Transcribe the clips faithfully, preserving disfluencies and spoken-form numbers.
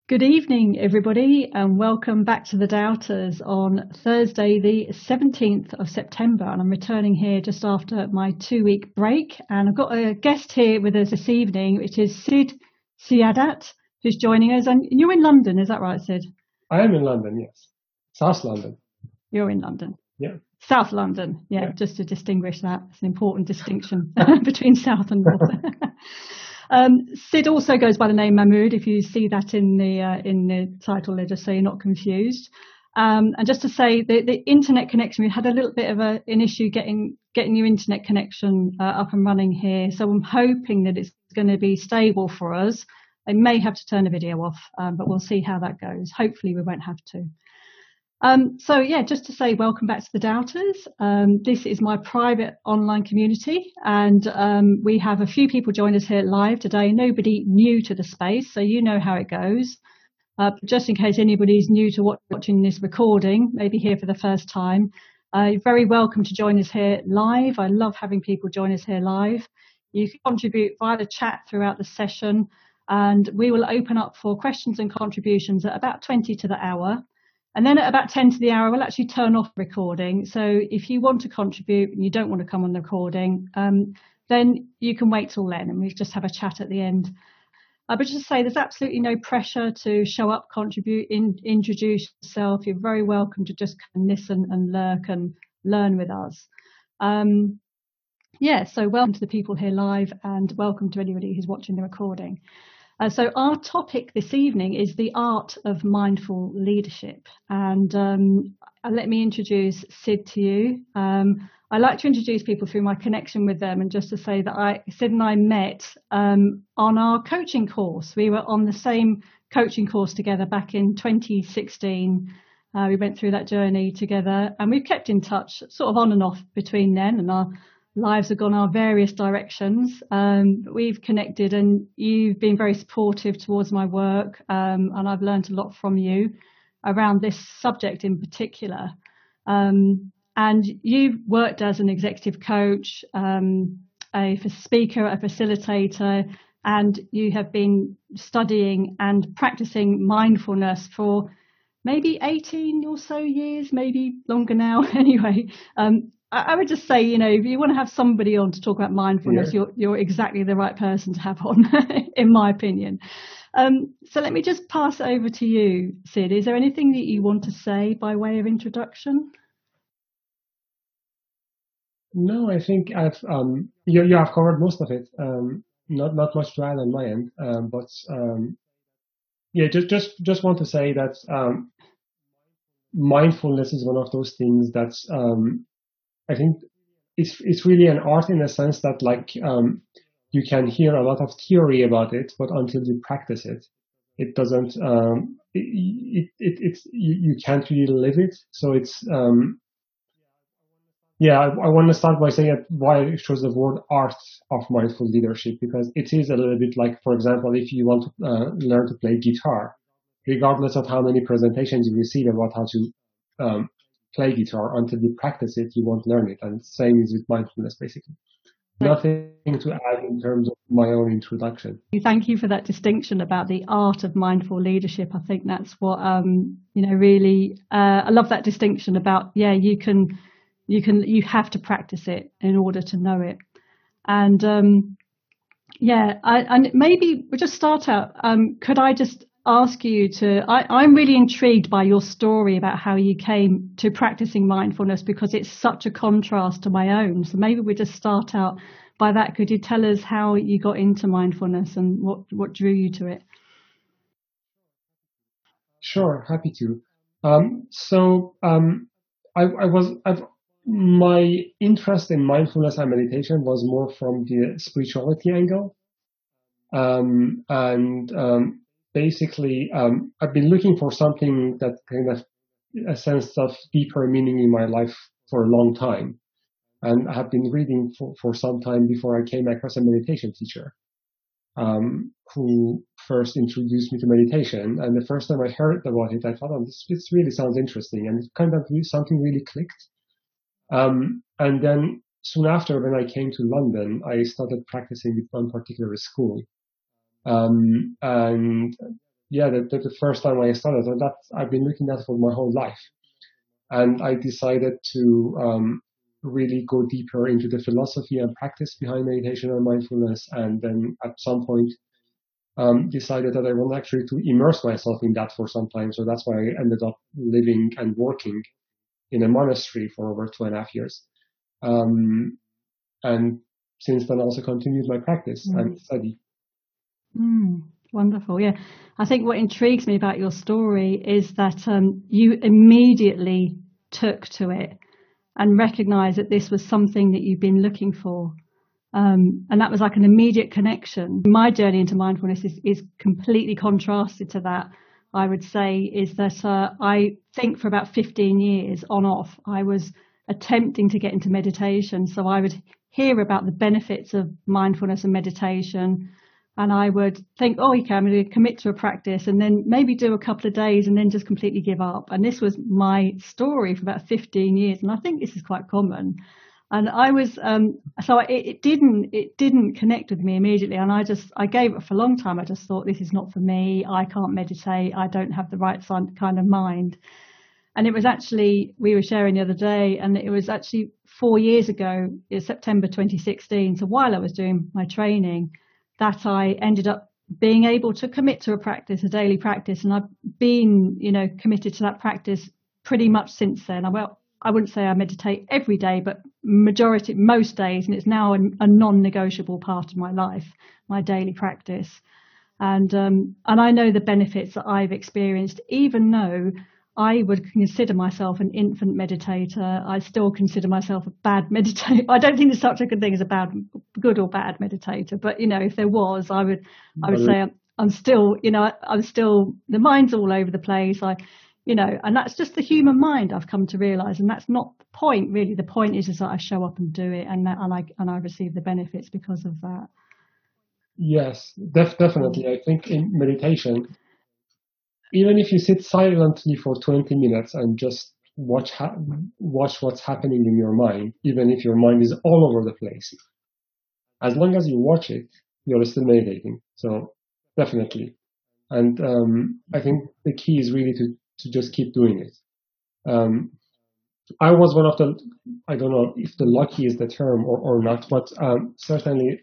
Good evening, everybody, and welcome back to the Doubters on Thursday, the seventeenth of September. And I'm returning here just after my two week break. And I've got a guest here with us this evening, which is Sid Siadat, who's joining us. And you're in London, is that right, Sid? I am in London, yes. South London. You're in London? Yeah. South London, yeah, yeah. Just to distinguish that. It's an important distinction between South and North. Um, Sid also goes by the name Mahmood, if you see that in the uh, in the title there, just so you're not confused. Um, and just to say, the, the internet connection, we had a little bit of a, an issue getting getting your internet connection uh, up and running here. So I'm hoping that it's going to be stable for us. I may have to turn the video off, um, but we'll see how that goes. Hopefully we won't have to. Um, so yeah, just to say welcome back to the Doubters. Um, this is my private online community, and um, we have a few people join us here live today. Nobody new to the space, so you know how it goes. Uh, just in case anybody's new to watch, watching this recording, maybe here for the first time, uh, you're very welcome to join us here live. I love having people join us here live. You can contribute via the chat throughout the session, and we will open up for questions and contributions at about twenty to the hour. And then at about ten to the hour, we'll actually turn off recording. So if you want to contribute and you don't want to come on the recording, um, then you can wait till then and we just have a chat at the end. Uh, but just to say, there's absolutely no pressure to show up, contribute, in, introduce yourself. You're very welcome to just come and listen and lurk and learn with us. Um, yeah, so welcome to the people here live and welcome to anybody who's watching the recording. Uh, so our topic this evening is the art of mindful leadership. And um, let me introduce Sid to you. Um, I like to introduce people through my connection with them, and just to say that I, Sid and I met um, on our coaching course. We were on the same coaching course together back in twenty sixteen. Uh, we went through that journey together, and we've kept in touch sort of on and off between then, and our lives have gone our various directions. Um, we've connected and you've been very supportive towards my work, um, and I've learned a lot from you around this subject in particular. Um, and you've worked as an executive coach, um, a speaker, a facilitator, and you have been studying and practicing mindfulness for maybe eighteen or so years, maybe longer now. Anyway, um, I would just say, you know, if you want to have somebody on to talk about mindfulness, yeah. you're you're exactly the right person to have on, in my opinion. Um, so let me just pass it over to you, Sid. Is there anything that you want to say by way of introduction? No, I think I've um, you you have covered most of it. Um, not not much to add on my end, um, but um, yeah, just just just want to say that um, mindfulness is one of those things that's um, I think it's it's really an art in the sense that like um, you can hear a lot of theory about it, but until you practice it, it doesn't. Um, it, it, it it's you, you can't really live it. So it's um, yeah. I, I want to start by saying why I chose the word art of mindful leadership, because it is a little bit like, for example, if you want to uh, learn to play guitar, regardless of how many presentations you receive about how to um, play guitar, until you practice it, you won't learn it. And same is with mindfulness, basically. Nothing to add in terms of my own introduction. Thank you for that distinction about the art of mindful leadership. I think that's what, um, you know, really, uh, I love that distinction about, yeah, you can, you can, you have to practice it in order to know it. And, um, yeah, I, and maybe we'll just start out. Um, could I just ask you to, I, I'm really intrigued by your story about how you came to practicing mindfulness, because it's such a contrast to my own. So maybe we just start out by that. Could you tell us how you got into mindfulness and what, what drew you to it? Sure, happy to. Um, so um, I, I was, I've, my interest in mindfulness and meditation was more from the spirituality angle. Um, and um, basically, um, I've been looking for something that kind of a sense of deeper meaning in my life for a long time. And I have been reading for, for some time before I came across a meditation teacher um, who first introduced me to meditation. And the first time I heard about it, I thought, oh, this, this really sounds interesting. And it kind of something really clicked. Um, and then soon after, when I came to London, I started practicing with one particular school. Um, and yeah, the, the, the first time I started, and that I've been looking at for my whole life. And I decided to um, really go deeper into the philosophy and practice behind meditation and mindfulness. And then at some point, um, decided that I want actually to immerse myself in that for some time. So that's why I ended up living and working in a monastery for over two and a half years. Um, and since then also continued my practice mm. and study. Mm, wonderful. Yeah. I think what intrigues me about your story is that um, you immediately took to it and recognized that this was something that you've been looking for. Um, and that was like an immediate connection. My journey into mindfulness is, is completely contrasted to that. I would say is that uh, I think for about fifteen years on off, I was attempting to get into meditation. So I would hear about the benefits of mindfulness and meditation. And I would think, oh, okay, I'm going to commit to a practice and then maybe do a couple of days and then just completely give up. And this was my story for about fifteen years. And I think this is quite common. And I was, um, so it, it didn't, it didn't connect with me immediately. And I just, I gave it for a long time. I just thought, this is not for me. I can't meditate. I don't have the right kind of mind. And it was actually, we were sharing the other day, and it was actually four years ago, in September twenty sixteen. So while I was doing my training, that I ended up being able to commit to a practice, a daily practice. And I've been, you know, committed to that practice pretty much since then. I, well, I wouldn't say I meditate every day, but majority, most days. And it's now a, a non-negotiable part of my life, my daily practice. And, um, and I know the benefits that I've experienced, even though I would consider myself an infant meditator. I still consider myself a bad meditator. I don't think there's such a good thing as a bad, good or bad meditator. But, you know, if there was, I would, I would say I'm, I'm still, you know, I'm still, the mind's all over the place. I, you know, and that's just the human mind I've come to realize. And that's not the point, really. The point is, is that I show up and do it, and that, and I, and I receive the benefits because of that. Yes, def- definitely. I think in meditation, even if you sit silently for twenty minutes and just watch ha- watch what's happening in your mind, even if your mind is all over the place, as long as you watch it, you're still meditating. So definitely. And um, I think the key is really to, to just keep doing it. Um, I was one of the, I don't know if the lucky is the term or, or not, but um, certainly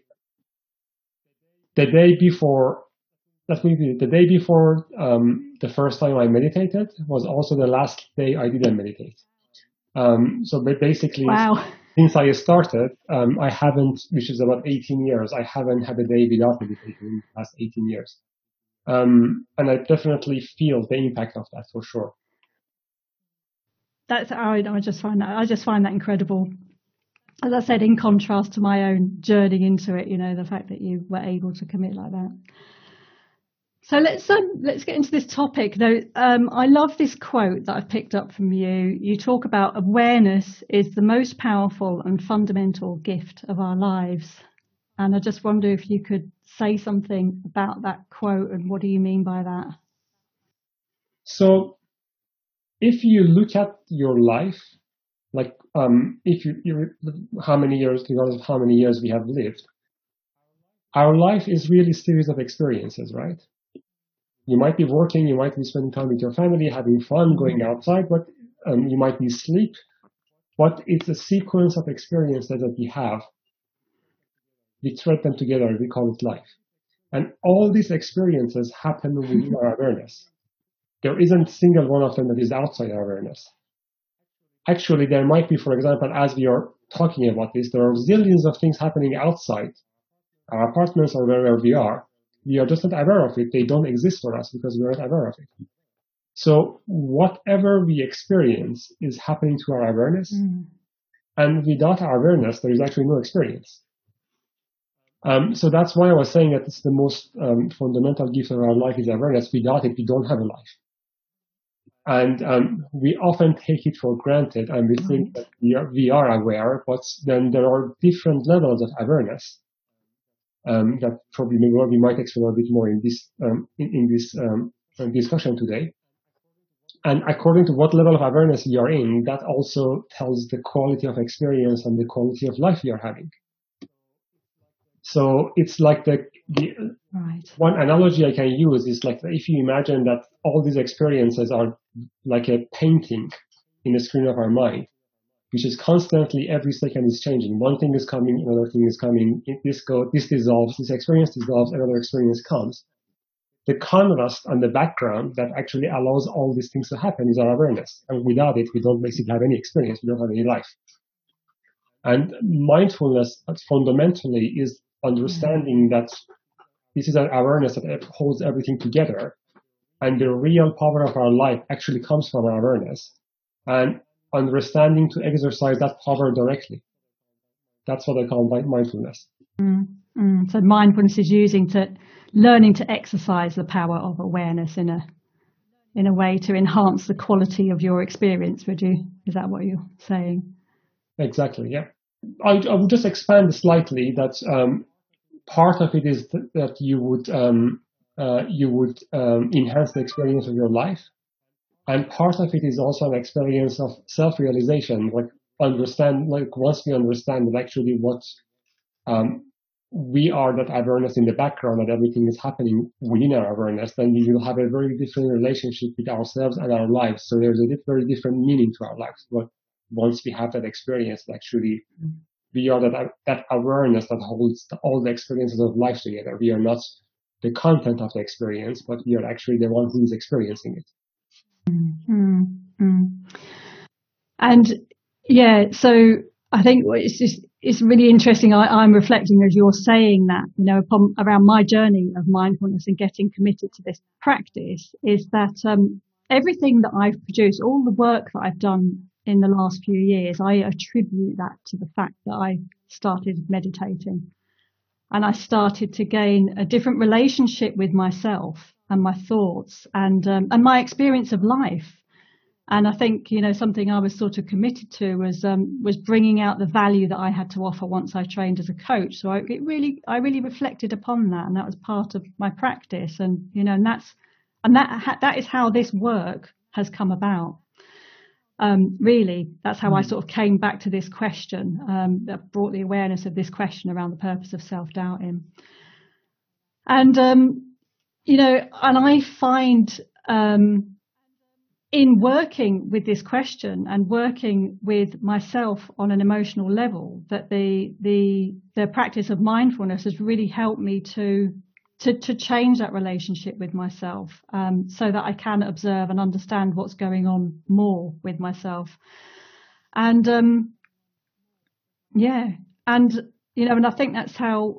the day before Let me be, the day before um, the first time I meditated was also the last day I didn't meditate. Um, so basically, wow. since I started, um, I haven't, which is about eighteen years, I haven't had a day without meditating in the past eighteen years. Um, and I definitely feel the impact of that for sure. That's, I, I just find that, I just find that incredible. As I said, in contrast to my own journey into it, you know, the fact that you were able to commit like that. So let's um, let's get into this topic. Though um, I love this quote that I've picked up from you. You talk about awareness is the most powerful and fundamental gift of our lives. And I just wonder if you could say something about that quote and what do you mean by that? So if you look at your life, like um, if you, you how many years, regardless of how many years we have lived, our life is really a series of experiences, right? You might be working, you might be spending time with your family, having fun, going outside, but um, you might be asleep. But it's a sequence of experiences that we have. We thread them together, we call it life. And all these experiences happen within our awareness. There isn't a single one of them that is outside our awareness. Actually, there might be, for example, as we are talking about this, there are zillions of things happening outside our apartments or wherever we are. We are just not aware of it. They don't exist for us because we're not aware of it. So whatever we experience is happening to our awareness. Mm. And without our awareness, there is actually no experience. Um, so that's why I was saying that it's the most um, fundamental gift of our life is awareness. Without it, we don't have a life. And um, we often take it for granted and we right. think that we are, we are aware, but then there are different levels of awareness. Um, that probably we might explore a bit more in this um, in, in this um, discussion today. And according to what level of awareness we are in, that also tells the quality of experience and the quality of life we are having. So it's like the, the right. one analogy I can use is like if you imagine that all these experiences are like a painting in the screen of our mind, which is constantly every second is changing. One thing is coming, another thing is coming. This go, this dissolves, this experience dissolves, another experience comes. The contrast on the background that actually allows all these things to happen is our awareness. And without it, we don't basically have any experience. We don't have any life. And mindfulness fundamentally is understanding that this is an awareness that holds everything together. And the real power of our life actually comes from our awareness. And understanding to exercise that power directly. That's what I call mindfulness. Mm, mm. So mindfulness is using to learning to exercise the power of awareness in a in a way to enhance the quality of your experience. Would you? Is that what you're saying? Exactly. Yeah. I, I would just expand slightly that um, part of it is th- that you would um, uh, you would um, enhance the experience of your life, and part of it is also an experience of self-realization. Like understand, like once we understand that actually what um, we are, that awareness in the background, that everything is happening within our awareness, then we will have a very different relationship with ourselves and our lives. So there's a very different meaning to our lives. But once we have that experience, actually, we are that that awareness that holds all the experiences of life together. We are not the content of the experience, but we are actually the one who is experiencing it. Mm-hmm. And yeah, so I think it's just it's really interesting. I, I'm reflecting as you're saying that, you know, upon, around my journey of mindfulness and getting committed to this practice, is that um, everything that I've produced, all the work that I've done in the last few years, I attribute that to the fact that I started meditating. And I started to gain a different relationship with myself and my thoughts and um, and my experience of life. And I think, you know, something I was sort of committed to was um, was bringing out the value that I had to offer once I trained as a coach. So I it really I really reflected upon that, and that was part of my practice. And you know, and that's and that that is how this work has come about. Um, really, that's how mm. I sort of came back to this question, um, that brought the awareness of this question around the purpose of self-doubt in. And, um, you know, and I find um, in working with this question and working with myself on an emotional level that the the the practice of mindfulness has really helped me to to, to change that relationship with myself, um, so that I can observe and understand what's going on more with myself. And um, yeah, and you know, and I think that's how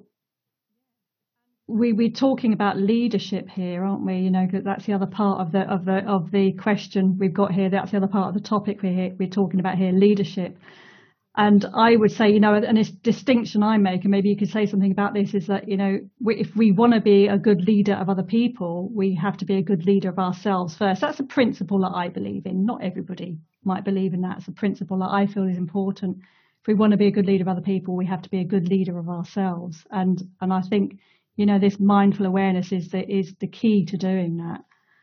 we we're talking about leadership here, aren't we? You know, because that's the other part of the of the of the question we've got here. That's the other part of the topic we're here, we're talking about here, leadership. And I would say, you know, and this distinction I make, and maybe you could say something about this, is that, you know, we, if we want to be a good leader of other people, we have to be a good leader of ourselves first. That's a principle that I believe in. Not everybody might believe in that. It's a principle that I feel is important. If we want to be a good leader of other people, we have to be a good leader of ourselves. And and I think, you know, this mindful awareness is the is the key to doing that.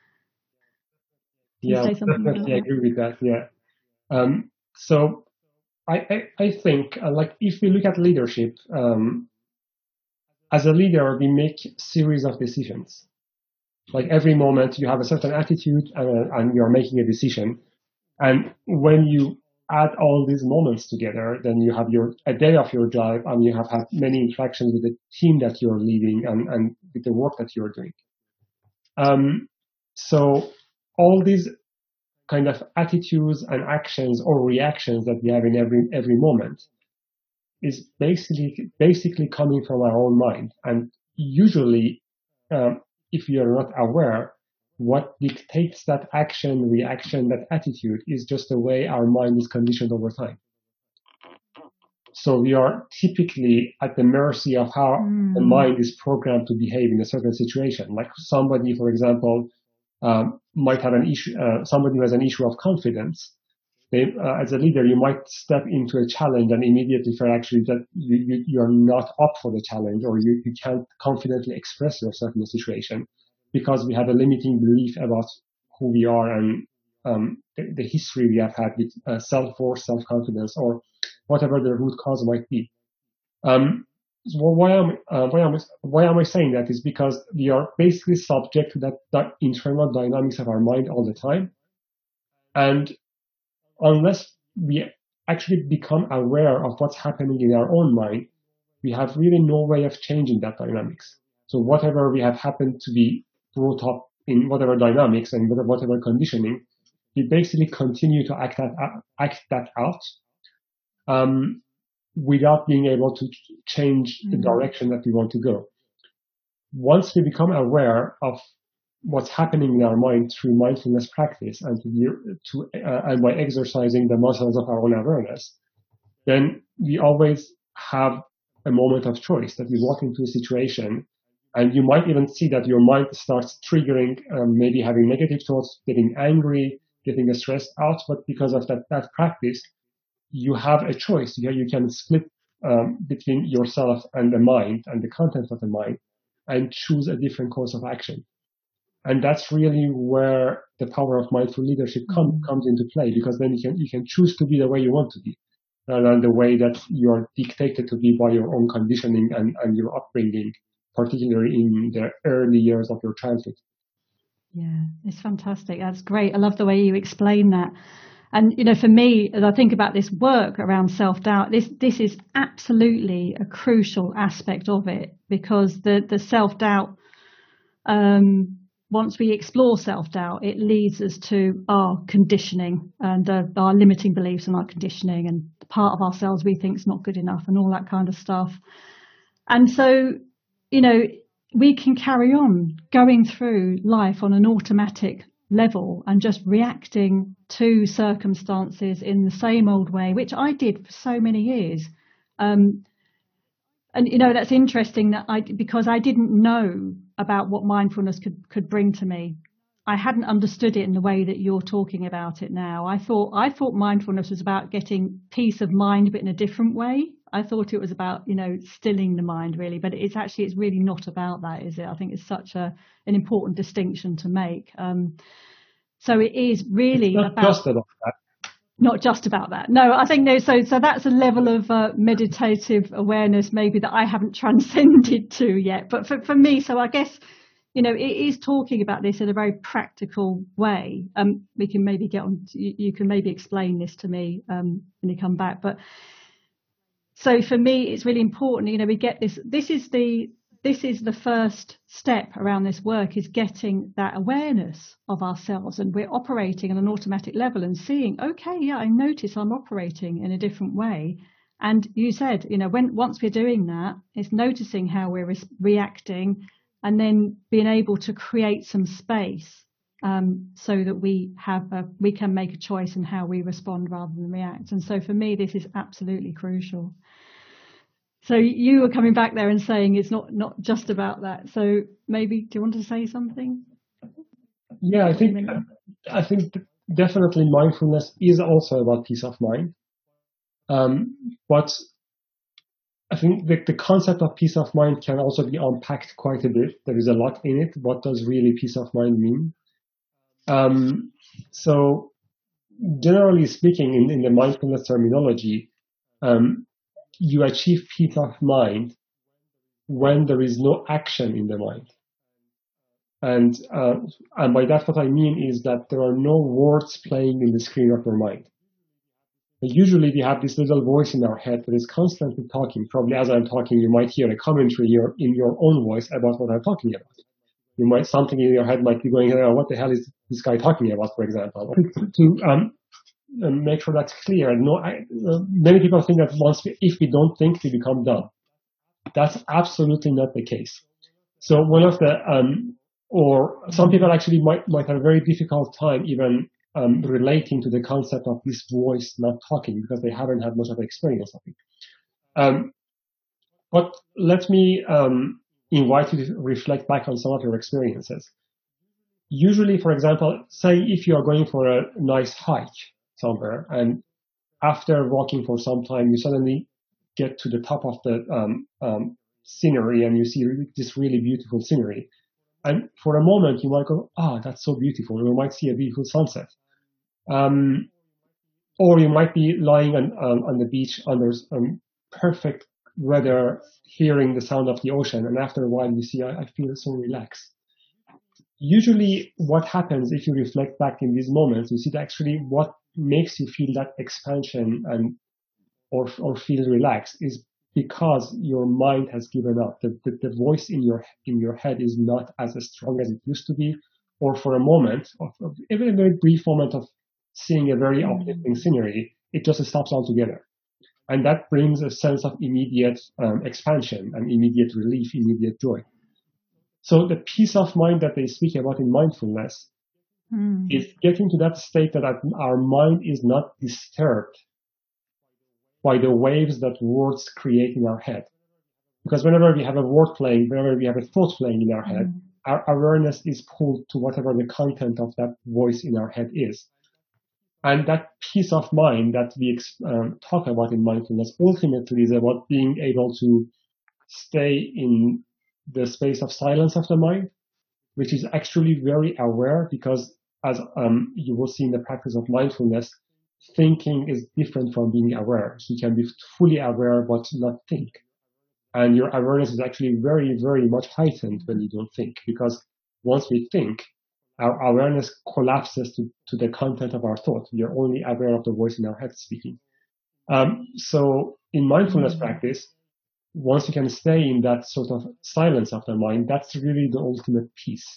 Can yeah, you say something definitely about that? agree with that. Yeah. Um, so. I, I, I think, uh, like, if we look at leadership, um, as a leader, we make a series of decisions. Like every moment you have a certain attitude and, and you're making a decision. And when you add all these moments together, then you have your a day of your job and you have had many interactions with the team that you're leading and, and with the work that you're doing. Um, so all these kind of attitudes and actions or reactions that we have in every every moment is basically basically coming from our own mind. And usually, um, if you are not aware, what dictates that action, reaction, that attitude is just the way our mind is conditioned over time. So we are typically at the mercy of how mm. the mind is programmed to behave in a certain situation. Like somebody, for example, um, might have an issue, uh, somebody who has an issue of confidence. They, uh, as a leader, you might step into a challenge and immediately feel actually that you, you, you're not up for the challenge, or you, you can't confidently express yourself in a situation because we have a limiting belief about who we are and um, the, the history we have had with uh, self-worth, self-confidence, or whatever the root cause might be. Um, so why am uh, why am I, why am I saying that is because we are basically subject to that, that internal dynamics of our mind all the time, and unless we actually become aware of what's happening in our own mind, we have really no way of changing that dynamics. So whatever we have happened to be brought up in whatever dynamics and whatever conditioning, we basically continue to act that act that out. Um, without being able to change the direction that we want to go. Once we become aware of what's happening in our mind through mindfulness practice and to, be, to uh, and by exercising the muscles of our own awareness, then we always have a moment of choice that we walk into a situation, and you might even see that your mind starts triggering, um, maybe having negative thoughts, getting angry, getting stressed out, but because of that, that practice, you have a choice. You, you can split um, between yourself and the mind and the content of the mind and choose a different course of action. And that's really where the power of mindful leadership come, comes into play, because then you can, you can choose to be the way you want to be rather than the way that you're dictated to be by your own conditioning and, and your upbringing, particularly in the early years of your childhood. Yeah, it's fantastic. That's great. I love the way you explain that. And, you know, for me, as I think about this work around self-doubt, this this is absolutely a crucial aspect of it, because the, the self-doubt, um, once we explore self-doubt, it leads us to our conditioning and uh, our limiting beliefs and our conditioning and the part of ourselves we think is not good enough and all that kind of stuff. And so, you know, we can carry on going through life on an automatic level and just reacting to circumstances in the same old way, which I did for so many years. Um, and, you know, that's interesting that I, because I didn't know about what mindfulness could, could bring to me. I hadn't understood it in the way that you're talking about it now. I thought, I thought mindfulness was about getting peace of mind, but in a different way. I thought it was about, you know, stilling the mind really, but it's actually, it's really not about that, is it? I think it's such a, an important distinction to make. Um, so it is really it's not about, just about that. Not just about that. No, I think no. So, so that's a level of uh, meditative awareness maybe that I haven't transcended to yet. But for, for me, so I guess, you know, it is talking about this in a very practical way. Um, we can maybe get on, to, you, you can maybe explain this to me um, when you come back. But so for me, it's really important, you know, we get this, this is the, this is the first step around this work, is getting that awareness of ourselves, and we're operating on an automatic level and seeing, okay, yeah, I notice I'm operating in a different way. And you said, you know, when, once we're doing that, it's noticing how we're re- reacting and then being able to create some space um, so that we have a, we can make a choice in how we respond rather than react. And so for me, this is absolutely crucial. So you were coming back there and saying it's not, not just about that. So maybe, do you want to say something? Yeah, I think, I think definitely mindfulness is also about peace of mind. Um, but I think the, the concept of peace of mind can also be unpacked quite a bit. There is a lot in it. What does really peace of mind mean? Um, so generally speaking, in, in the mindfulness terminology, um, you achieve peace of mind when there is no action in the mind. And, uh, and by that what I mean is that there are no words playing in the screen of your mind. Usually we have this little voice in our head that is constantly talking. Probably as I'm talking, you might hear a commentary here in your own voice about what I'm talking about. You might, something in your head might be going, oh, what the hell is this guy talking about, for example? To um, make sure that's clear. No, I, uh, many people think that once we, if we don't think, we become dumb. That's absolutely not the case. So one of the, um, or some people actually might, might have a very difficult time even um, relating to the concept of this voice not talking because they haven't had much of an experience of it. Um, but let me um, invite you to reflect back on some of your experiences. Usually, for example, say if you are going for a nice hike somewhere and after walking for some time, you suddenly get to the top of the um, um, scenery and you see this really beautiful scenery. And for a moment, you might go, ah, oh, that's so beautiful. You might see a beautiful sunset. Um, or you might be lying on, um, on the beach under um, perfect rather hearing the sound of the ocean, and after a while you see, I, I feel so relaxed. Usually what happens if you reflect back in these moments, you see that actually what makes you feel that expansion and or, or feel relaxed is because your mind has given up. The, the, the voice in your in your head is not as strong as it used to be, or for a moment, of, of even a very brief moment of seeing a very uplifting scenery, it just stops altogether. And that brings a sense of immediate um, expansion and immediate relief, immediate joy. So the peace of mind that they speak about in mindfulness mm. is getting to that state that our mind is not disturbed by the waves that words create in our head. Because whenever we have a word playing, whenever we have a thought playing in our head, mm. our awareness is pulled to whatever the content of that voice in our head is. And that peace of mind that we um, talk about in mindfulness ultimately is about being able to stay in the space of silence of the mind, which is actually very aware, because as um, you will see in the practice of mindfulness, thinking is different from being aware. So you can be fully aware but not think. And your awareness is actually very, very much heightened when you don't think, because once we think, our awareness collapses to, to the content of our thought. We are only aware of the voice in our head speaking. Um, so in mindfulness mm-hmm. practice, once you can stay in that sort of silence of the mind, that's really the ultimate peace.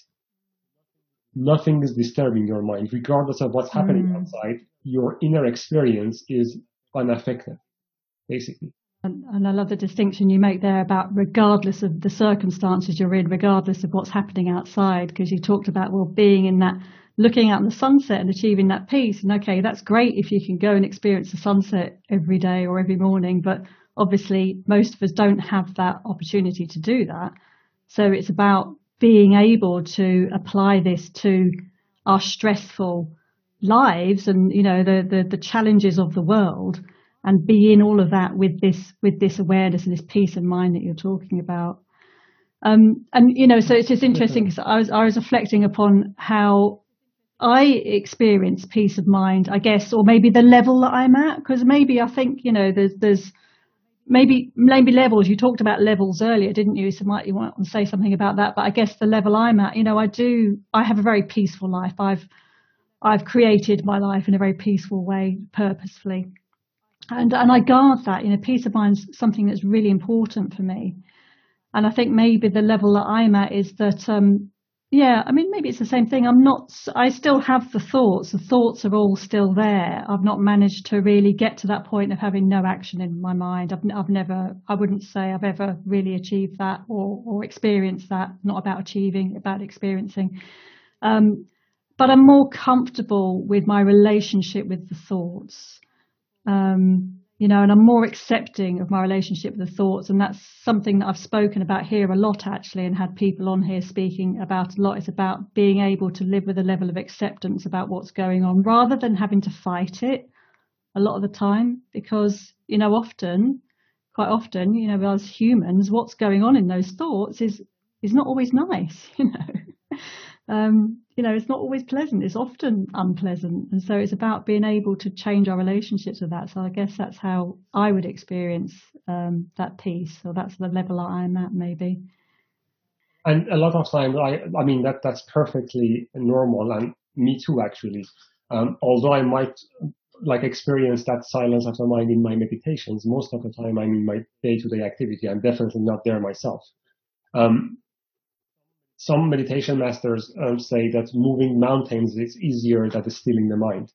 Nothing is disturbing your mind. Regardless of what's happening mm. outside, your inner experience is unaffected, basically. And, and I love the distinction you make there about regardless of the circumstances you're in, regardless of what's happening outside, because you talked about, well, being in that, looking out in the sunset and achieving that peace. And okay, that's great if you can go and experience the sunset every day or every morning, but obviously most of us don't have that opportunity to do that. So it's about being able to apply this to our stressful lives and, you know, the, the, the challenges of the world, and be in all of that with this, with this awareness and this peace of mind that you're talking about. Um, and, you know, so it's just interesting because I was, I was reflecting upon how I experience peace of mind, I guess, or maybe the level that I'm at, because maybe I think, you know, there's, there's maybe, maybe levels. You talked about levels earlier, didn't you? So might you want to say something about that? But I guess the level I'm at, you know, I do, I have a very peaceful life. I've, I've created my life in a very peaceful way, purposefully. And, and I guard that, you know, peace of mind is something that's really important for me. And I think maybe the level that I'm at is that, um, yeah, I mean, maybe it's the same thing. I'm not, I still have the thoughts. The thoughts are all still there. I've not managed to really get to that point of having no action in my mind. I've, I've never, I wouldn't say I've ever really achieved that or, or experienced that. Not about achieving, about experiencing. Um, but I'm more comfortable with my relationship with the thoughts. Um, you know, and I'm more accepting of my relationship with the thoughts. And that's something that I've spoken about here a lot, actually, and had people on here speaking about a lot. It's about being able to live with a level of acceptance about what's going on rather than having to fight it a lot of the time. Because, you know, often, quite often, you know, as humans, what's going on in those thoughts is, is not always nice, you know. Um, you know, it's not always pleasant. It's often unpleasant. And so it's about being able to change our relationships with that. So I guess that's how I would experience um, that peace. So that's the level I'm at, maybe. And a lot of times, I, I mean, that that's perfectly normal. And me too, actually. Um, although I might like experience that silence of the mind in my meditations, most of the time I'm in my day-to-day activity. I'm definitely not there myself. Um, Some meditation masters um, say that moving mountains is easier than stilling the mind.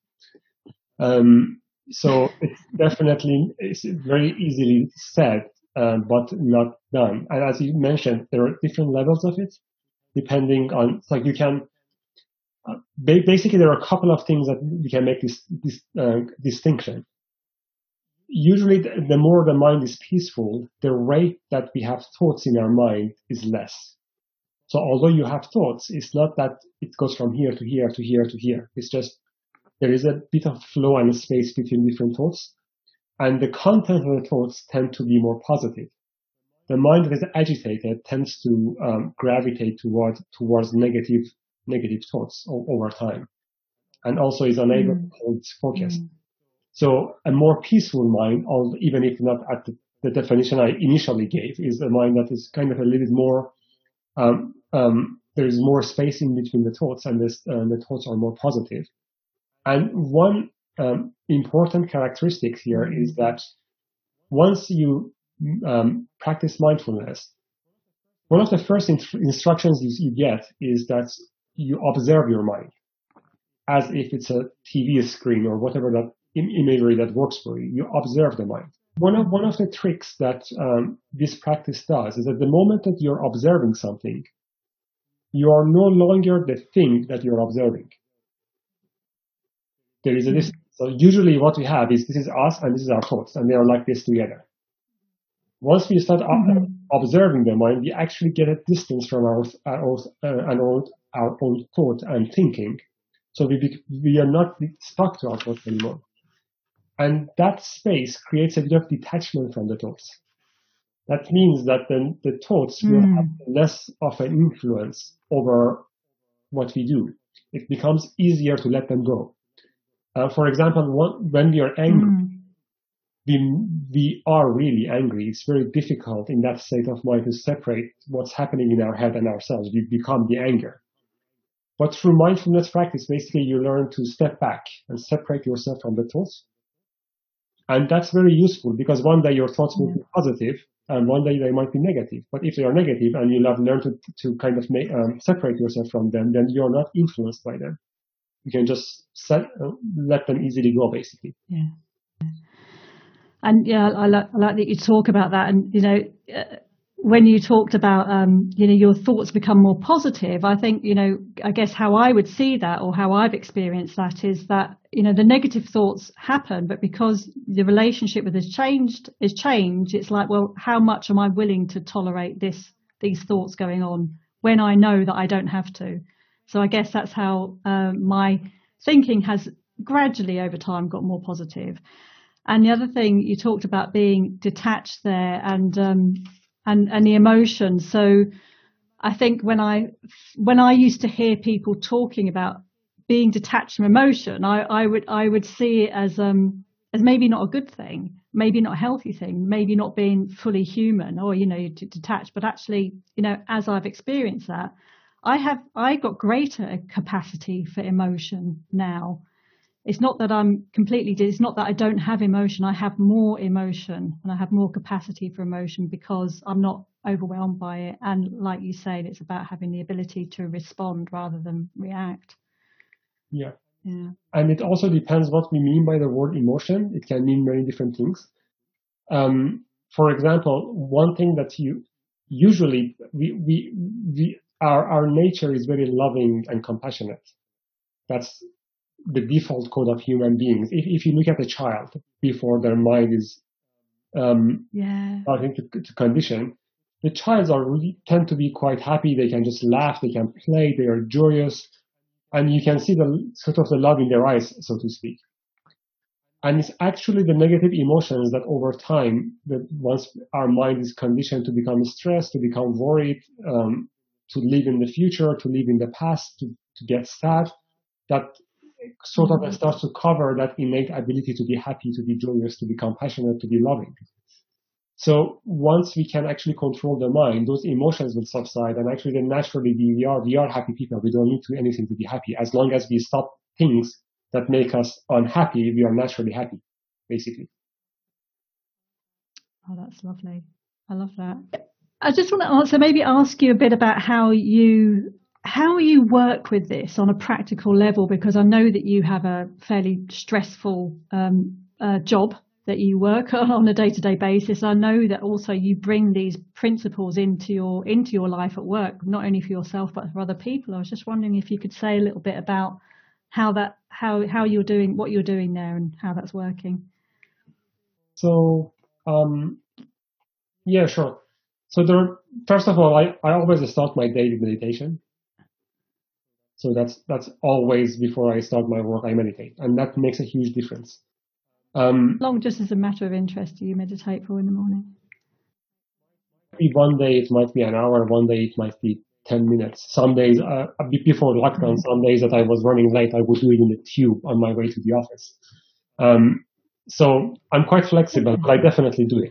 Um, so it's definitely it's very easily said, uh, but not done. And as you mentioned, there are different levels of it, depending on, it's like you can, uh, basically there are a couple of things that we can make this, this uh, distinction. Usually the, the more the mind is peaceful, the rate that we have thoughts in our mind is less. So although you have thoughts, it's not that it goes from here to here to here to here. It's just there is a bit of flow and space between different thoughts. And the content of the thoughts tend to be more positive. The mind that is agitated tends to um, gravitate toward, towards negative, negative thoughts o- over time. And also is unable mm. to hold its focus. Mm. So a more peaceful mind, even if not at the the definition I initially gave is a mind that is kind of a little bit more, um, um, there's more space in between the thoughts, and this, uh, the thoughts are more positive. And one um, important characteristic here is that once you um, practice mindfulness, one of the first in- instructions you, you get is that you observe your mind as if it's a T V screen or whatever that im- imagery that works for you. You observe the mind. One of one of the tricks that um, this practice does is that the moment that you're observing something, you are no longer the thing that you're observing. There is a distance. So usually what we have is this is us and this is our thoughts, and they are like this together. Once we start mm-hmm. observing the mind, we actually get a distance from our our, uh, our, our own thought and thinking. So we we are not stuck to our thoughts anymore. And that space creates a bit of detachment from the thoughts. That means that then the thoughts mm. will have less of an influence over what we do. It becomes easier to let them go. Uh, for example, one, when we are angry, mm. we, we are really angry. It's very difficult in that state of mind to separate what's happening in our head and ourselves. We become the anger. But through mindfulness practice, basically you learn to step back and separate yourself from the thoughts. And that's very useful because one day your thoughts will be positive and one day they might be negative. But if they are negative and you have learned to, to kind of make, um, separate yourself from them, then you're not influenced by them. You can just set, uh, let them easily go, basically. Yeah. And yeah, I like, I like that you talk about that. And, you know, uh, when you talked about, um, you know, your thoughts become more positive, I think, you know, I guess how I would see that or how I've experienced that is that, you know, the negative thoughts happen, but because the relationship with us changed, is changed, it's like, well, how much am I willing to tolerate this, these thoughts going on when I know that I don't have to? So I guess that's how um, my thinking has gradually over time got more positive. And the other thing you talked about being detached there and, um, and, and the emotion. So I think when I, when I used to hear people talking about being detached from emotion, I, I would, I would see it as, um, as maybe not a good thing, maybe not a healthy thing, maybe not being fully human or, you know, detached, but actually, you know, as I've experienced that, I have, I got greater capacity for emotion now. It's not that I'm completely, it's not that I don't have emotion. I have more emotion and I have more capacity for emotion because I'm not overwhelmed by it. And like you said, it's about having the ability to respond rather than react. Yeah. Yeah. And it also depends what we mean by the word emotion. It can mean many different things. Um, for example, one thing that you usually, we, we, we, our, our nature is very loving and compassionate. That's the default code of human beings. If, if you look at a child before their mind is um, yeah. starting to, to condition, the childs are really tend to be quite happy. They can just laugh, they can play, they are joyous, and you can see the sort of the love in their eyes, so to speak. And it's actually the negative emotions that over time, that once our mind is conditioned to become stressed, to become worried, um, to live in the future, to live in the past, to, to get sad, that sort of starts to cover that innate ability to be happy, to be joyous, to be compassionate, to be loving. So once we can actually control the mind, those emotions will subside, and actually then naturally we, we are we are happy people. We don't need to do anything to be happy. As long as we stop things that make us unhappy, we are naturally happy, basically. Oh, that's lovely. I love that. I just want to answer, maybe ask you a bit about how you how you work with this on a practical level, because I know that you have a fairly stressful um, uh, job that you work on a day-to-day basis. I know that also you bring these principles into your into your life at work, not only for yourself but for other people. I was just wondering if you could say a little bit about how that how how you're doing what you're doing there and how that's working. So um, yeah, sure. So there, first of all, I, I always start my day with meditation. So that's that's always before I start my work, I meditate, and that makes a huge difference. Um, Long, just as a matter of interest, do you meditate for in the morning? One day it might be an hour, one day it might be ten minutes. Some days, uh, before lockdown, some days that I was running late, I would do it in the tube on my way to the office. Um, so I'm quite flexible, but I definitely do it.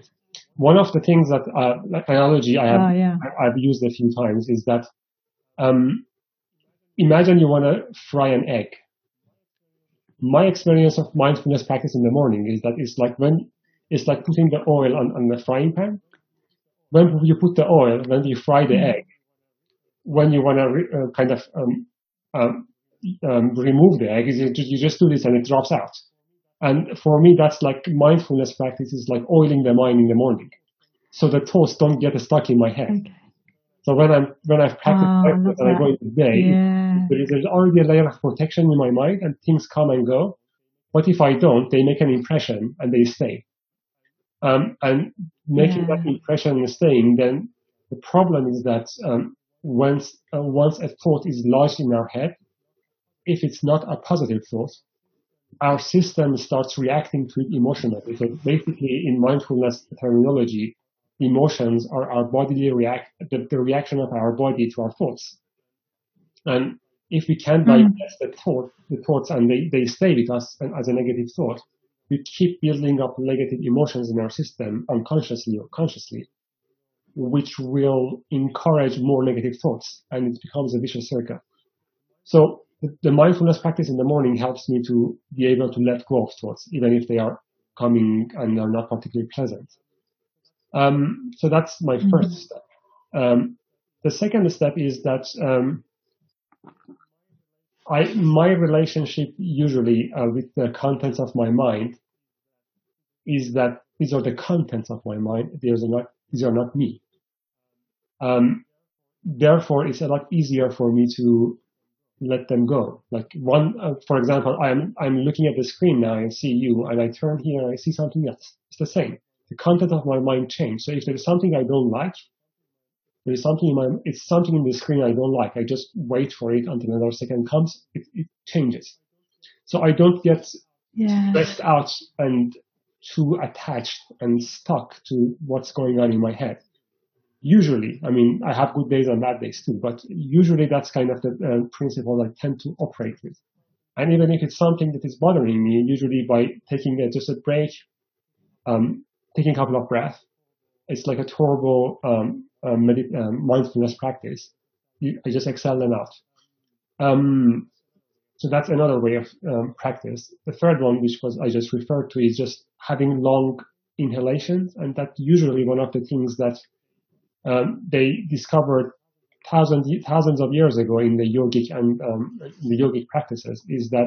one of the things that uh, analogy I have Oh, yeah. I've used a few times is that um, imagine you want to fry an egg. My experience of mindfulness practice in the morning is that it's like when it's like putting the oil on, on the frying pan. When you put the oil, when you fry the egg, when you want to re, uh, kind of um, um, um, remove the egg, you just, you just do this and it drops out. And for me, that's like mindfulness practice is like oiling the mind in the morning, so the thoughts don't get stuck in my head. Okay. So when I'm when I've practiced Oh, mindfulness and I go into the day, yeah. there is, there's already a layer of protection in my mind, and things come and go. But if I don't, they make an impression and they stay. Um, and making Yeah. that impression and staying, then the problem is that um, once uh, once a thought is lodged in our head, if it's not a positive thought, our system starts reacting to it emotionally. So basically, in mindfulness terminology, emotions are our bodily react the, the reaction of our body to our thoughts. And if we can digest the thought, the thoughts, and they, they stay with us as a negative thought, we keep building up negative emotions in our system unconsciously or consciously, which will encourage more negative thoughts, and it becomes a vicious circle. So the, the mindfulness practice in the morning helps me to be able to let go of thoughts, even if they are coming and are not particularly pleasant. Um, so that's my mm-hmm. first step. Um, the second step is that um, I my relationship usually uh, with the contents of my mind is that these are the contents of my mind. These are not these are not me. Um, therefore, it's a lot easier for me to let them go. Like one, uh, for example, I'm I'm looking at the screen now and see you, and I turn here and I see something else. It's the same. The content of my mind changed. So if there's something I don't like, there's something in my it's something in the screen I don't like. I just wait for it until another second comes. It, it changes. So I don't get yeah. stressed out and too attached and stuck to what's going on in my head. Usually, I mean, I have good days and bad days too, but usually that's kind of the uh, principle I tend to operate with. And even if it's something that is bothering me, usually by taking a, just a break, um, taking a couple of breaths, it's like a turbo um, uh, medit- um, mindfulness practice. You, I just exhale them out. Um, so that's another way of um, practice. The third one, which was I just referred to, is just having long inhalations, and that's usually one of the things that Um, they discovered thousands thousands of years ago in the yogic and um, the yogic practices is that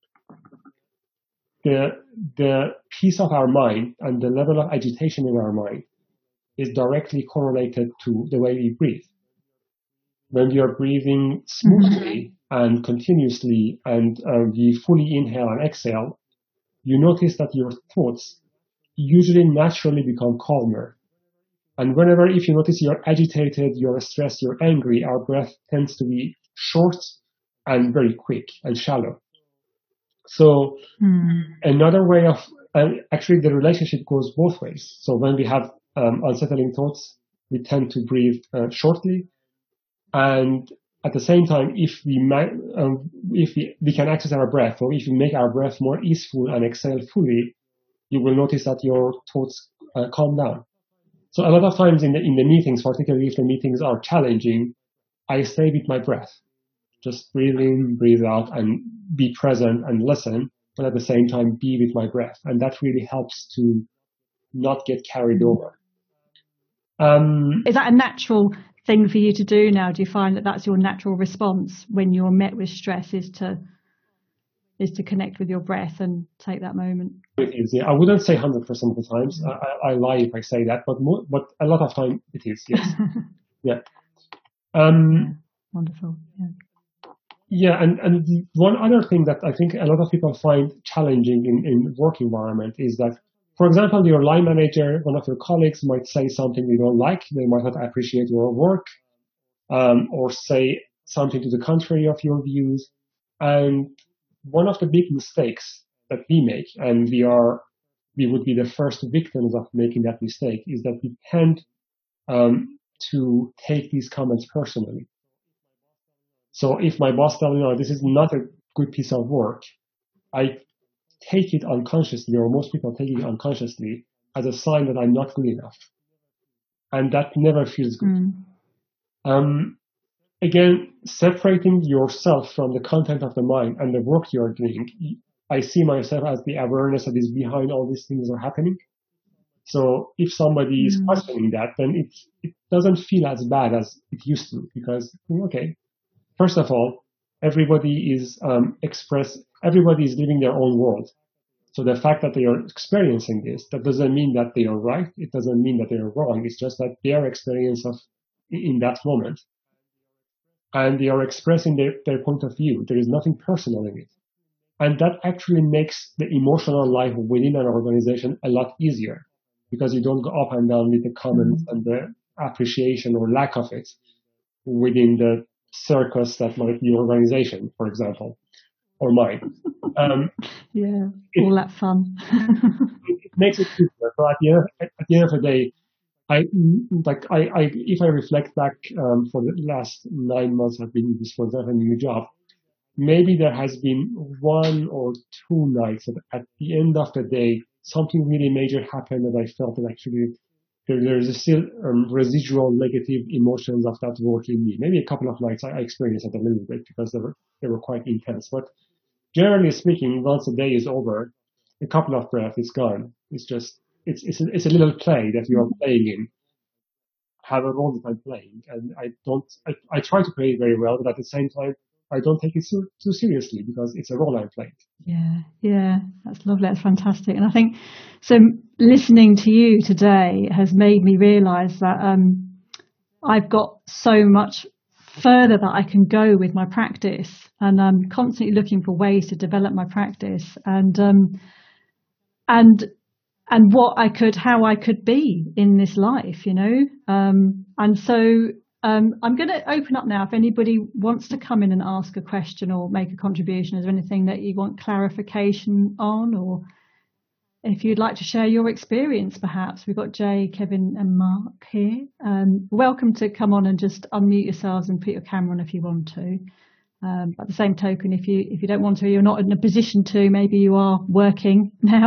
the the peace of our mind and the level of agitation in our mind is directly correlated to the way we breathe. When we are breathing smoothly mm-hmm. and continuously, and uh, we fully inhale and exhale, you notice that your thoughts usually naturally become calmer. And whenever, if you notice you're agitated, you're stressed, you're angry, our breath tends to be short and very quick and shallow. So hmm. another way of, and actually the relationship goes both ways. So when we have um, unsettling thoughts, we tend to breathe uh, shortly. And at the same time, if we, ma- um, if we, we can access our breath, or if we make our breath more easeful and exhale fully, you will notice that your thoughts uh, calm down. So a lot of times in the in the meetings, particularly if the meetings are challenging, I stay with my breath. Just breathe in, breathe out, and be present and listen, but at the same time be with my breath. And that really helps to not get carried over. Um, Is that a natural thing for you to do now? Do you find that that's your natural response when you're met with stress, is to is to connect with your breath and take that moment? It is, yeah. I wouldn't say one hundred percent of the times. I, I, I lie if I say that, but more, but a lot of time it is, yes. yeah. Um, yeah. Wonderful. Yeah. Yeah, and, and the one other thing that I think a lot of people find challenging in, in work environment is that, for example, your line manager, one of your colleagues might say something you don't like. They might not appreciate your work, um, or say something to the contrary of your views. And one of the big mistakes that we make, and we are, we would be the first victims of making that mistake, is that we tend um, to take these comments personally. So if my boss tells me, no, this is not a good piece of work, I take it unconsciously, or most people take it unconsciously, as a sign that I'm not good enough. and that never feels good. Mm. Um, again, separating yourself from the content of the mind and the work you are doing, I see myself as the awareness that is behind all these things are happening. So if somebody is Mm. questioning that, then it, it doesn't feel as bad as it used to, because, okay, first of all, everybody is um, express, everybody is living their own world. So the fact that they are experiencing this, that doesn't mean that they are right. It doesn't mean that they are wrong. It's just that their experience of in that moment, and they are expressing their, their point of view. There is nothing personal in it. And that actually makes the emotional life within an organization a lot easier, because you don't go up and down with the comments mm-hmm. and the appreciation or lack of it within the circus that might be organization, for example, or mine. Um, yeah, it, all that fun. it makes it easier. So at the end, at the end of the day, I like I, I if I reflect back um, for the last nine months I've been in this for a new job, maybe there has been one or two nights that at the end of the day something really major happened and I felt that actually there, there's still um, residual negative emotions of that work in me. Maybe a couple of nights I, I experienced it a little bit because they were they were quite intense. But generally speaking, once the day is over, a couple of breaths is gone. It's just it's it's a, it's a little play that you are playing in. Have a role that I'm playing, and I don't. I, I try to play it very well, but at the same time, I don't take it too, too seriously because it's a role I'm playing. Yeah, yeah, that's lovely. That's fantastic. And I think so. Listening to you today has made me realise that um, I've got so much further that I can go with my practice, and I'm constantly looking for ways to develop my practice, and um, and and what I could, how I could be in this life, you know. Um, and so. Um, I'm going to open up now. If anybody wants to come in and ask a question or make a contribution, is there anything that you want clarification on, or if you'd like to share your experience, perhaps? We've got Jay, Kevin and Mark here. Um, welcome to come on and just unmute yourselves and put your camera on if you want to. Um, at the same token, if you if you don't want to, you're not in a position to, maybe you are working now,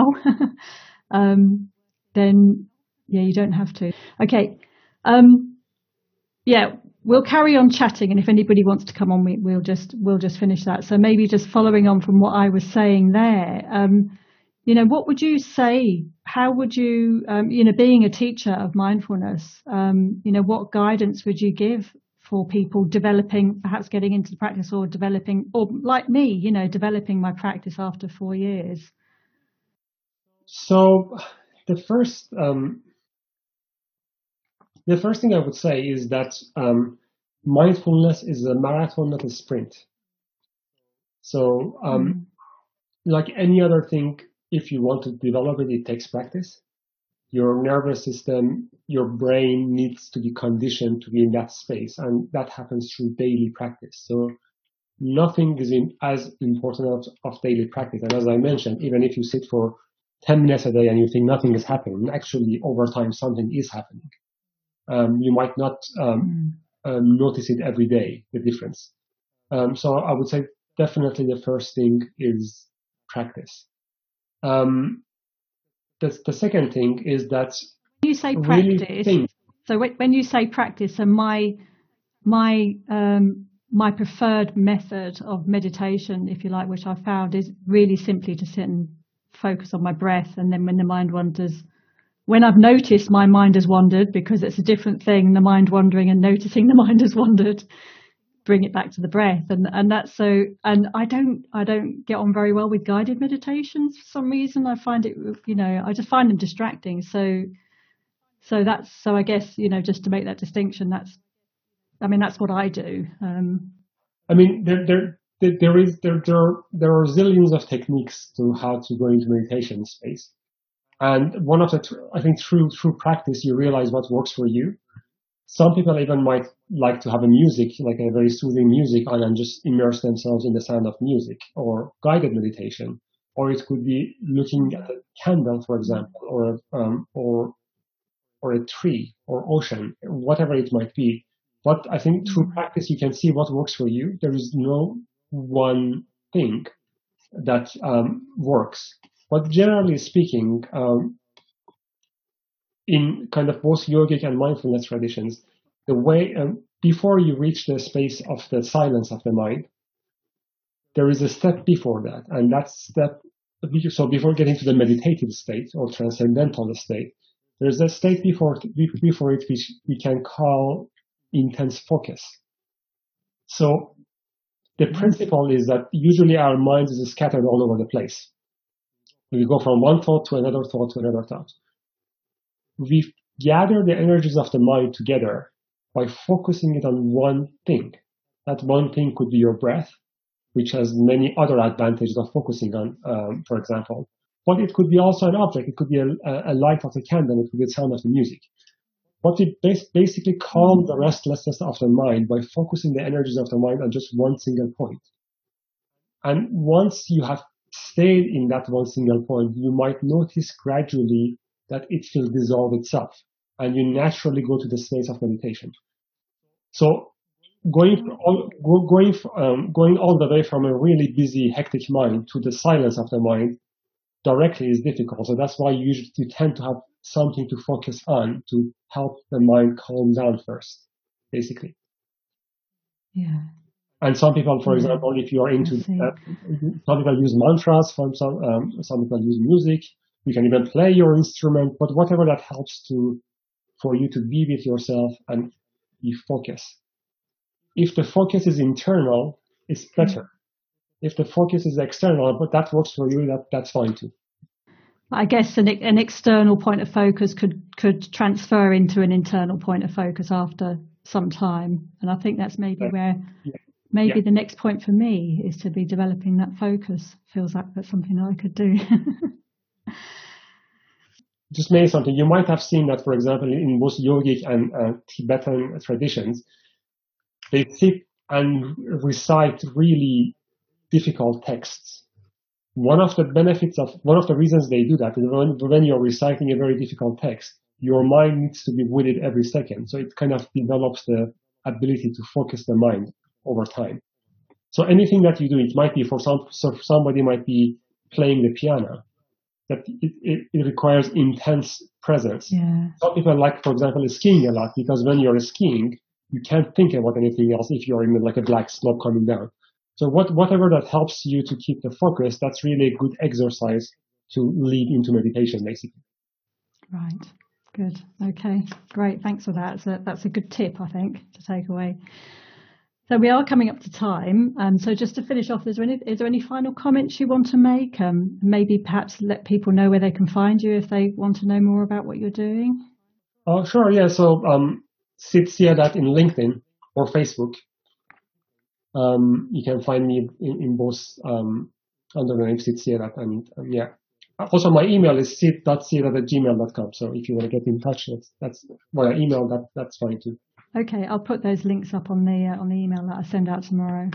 um, then yeah, you don't have to. Okay. Um, Yeah, we'll carry on chatting, and if anybody wants to come on, we, we'll just we'll just finish that. So maybe just following on from what I was saying there, um, you know, what would you say? How would you, um, you know, being a teacher of mindfulness, um, you know, what guidance would you give for people developing, perhaps getting into the practice, or developing, or like me, you know, developing my practice after four years? So, the first. Um, The first thing I would say is that um, mindfulness is a marathon, not a sprint. So, um, mm. like any other thing, if you want to develop it, it takes practice. Your nervous system, your brain needs to be conditioned to be in that space, and that happens through daily practice. So, nothing is in, as important of, of daily practice. And as I mentioned, even if you sit for ten minutes a day and you think nothing is happening, actually, over time, something is happening. Um, you might not um, mm. um, notice it every day, the difference. Um, so I would say definitely the first thing is practice. Um, the, the second thing is that when you say practice, really think, so when you say practice, and my my um, my preferred method of meditation, if you like, which I found is really simply to sit and focus on my breath, and then when the mind wanders. When I've noticed my mind has wandered, because it's a different thing, the mind wandering and noticing the mind has wandered, bring it back to the breath. And, and that's so, and I don't, I don't get on very well with guided meditations for some reason. I find it, you know, I just find them distracting. So, so that's, so I guess, you know, just to make that distinction, that's, I mean, that's what I do. Um, I mean, there, there, there is, there, there, there are zillions of techniques to how to go into meditation space. And one of the, I think through, through practice, you realize what works for you. Some people even might like to have a music, like a very soothing music on, and just immerse themselves in the sound of music, or guided meditation. Or it could be looking at a candle, for example, or, um, or, or a tree or ocean, whatever it might be. But I think through practice, you can see what works for you. There is no one thing that um, works. But generally speaking, um, in kind of both yogic and mindfulness traditions, the way um, before you reach the space of the silence of the mind, there is a step before that, and that step. So before getting to the meditative state or transcendental state, there's a state before before it which we can call intense focus. So the principle is that usually our mind is scattered all over the place. We go from one thought to another thought to another thought. We gather the energies of the mind together by focusing it on one thing. That one thing could be your breath, which has many other advantages of focusing on, um, for example. But it could be also an object. It could be a, a light of a candle. It could be the sound of the music. But we basically calm the restlessness of the mind by focusing the energies of the mind on just one single point. And once you have stayed in that one single point, you might notice gradually that it will dissolve itself, and you naturally go to the space of meditation. So going all, going um, going all the way from a really busy, hectic mind to the silence of the mind directly is difficult. So that's why you usually you tend to have something to focus on to help the mind calm down first, basically. Yeah. And some people, for yeah. example, if you are into, uh, some people use mantras, some some, um, some people use music. You can even play your instrument, but whatever that helps to for you to be with yourself and you focus. If the focus is internal, it's better. Mm. If the focus is external, but that works for you, that that's fine too. I guess an, an external point of focus could, could transfer into an internal point of focus after some time. And I think that's maybe where yeah. maybe yeah. the next point for me is to be developing that focus. Feels like that's something I could do. Just maybe something. You might have seen that, for example, in both yogic and uh, Tibetan traditions, they sit and recite really difficult texts. One of the benefits of, one of the reasons they do that is when, when you're reciting a very difficult text, your mind needs to be with it every second. So it kind of develops the ability to focus the mind over time. So anything that you do, it might be for some, so somebody might be playing the piano, that it, it, it requires intense presence. Yeah. Some people like, for example, skiing a lot, because when you're skiing, you can't think about anything else if you're in like a black slope coming down. So what, whatever that helps you to keep the focus, that's really a good exercise to lead into meditation, basically. Right. Good. Okay. Great. Thanks for that. So that's a good tip, I think, to take away. So we are coming up to time. Um, so just to finish off, is there any, is there any final comments you want to make? Um, maybe perhaps let people know where they can find you if they want to know more about what you're doing. Oh, sure. Yeah. So um, Sid Siadat in LinkedIn or Facebook. Um, you can find me in, in both um, under the name Sid Siadat, and um, yeah. Also, my email is sid dot siadat at gmail dot com. So if you want to get in touch, that's, that's via email. That that's fine too. Okay, I'll put those links up on the uh, on the email that I send out tomorrow.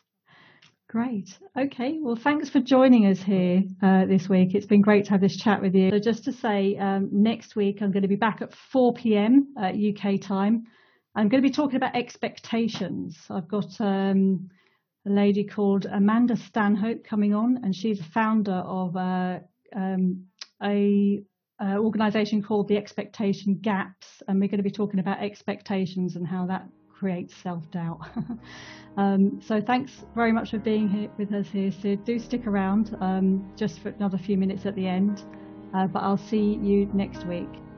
Great. Okay. Well, thanks for joining us here uh, this week. It's been great to have this chat with you. So just to say, um, next week I'm going to be back at four p.m. Uh, U K time. I'm going to be talking about expectations. I've got um, a lady called Amanda Stanhope coming on, and she's a founder of uh, um, a Uh, organisation called the Expectation Gaps, and we're going to be talking about expectations and how that creates self-doubt. um, so thanks very much for being here with us here, Sid. Do stick around um, just for another few minutes at the end, uh, but I'll see you next week.